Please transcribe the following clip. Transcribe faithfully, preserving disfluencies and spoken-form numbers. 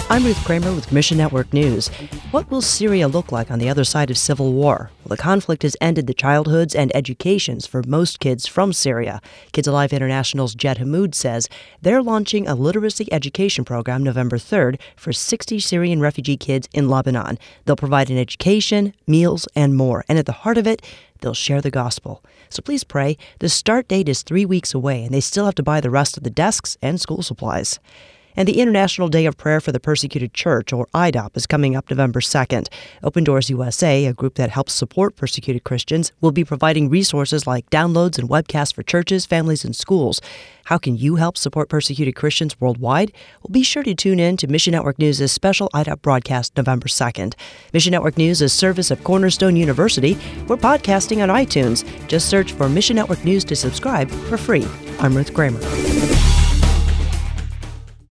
I'm Ruth Kramer with Mission Network News. What will Syria look like on the other side of civil war? Well, the conflict has ended the childhoods and educations for most kids from Syria. Kids Alive International's Jed Hammoud says they're launching a literacy education program November third for sixty Syrian refugee kids in Lebanon. They'll provide an education, meals, and more. And at the heart of it, they'll share the gospel. So please pray. The start date is three weeks away, and they still have to buy the rest of the desks and school supplies. And the International Day of Prayer for the Persecuted Church, or I D O P, is coming up November second. Open Doors U S A, a group that helps support persecuted Christians, will be providing resources like downloads and webcasts for churches, families, and schools. How can you help support persecuted Christians worldwide? Well, be sure to tune in to Mission Network News' special I D O P broadcast November second. Mission Network News is a service of Cornerstone University. We're podcasting on iTunes. Just search for Mission Network News to subscribe for free. I'm Ruth Kramer.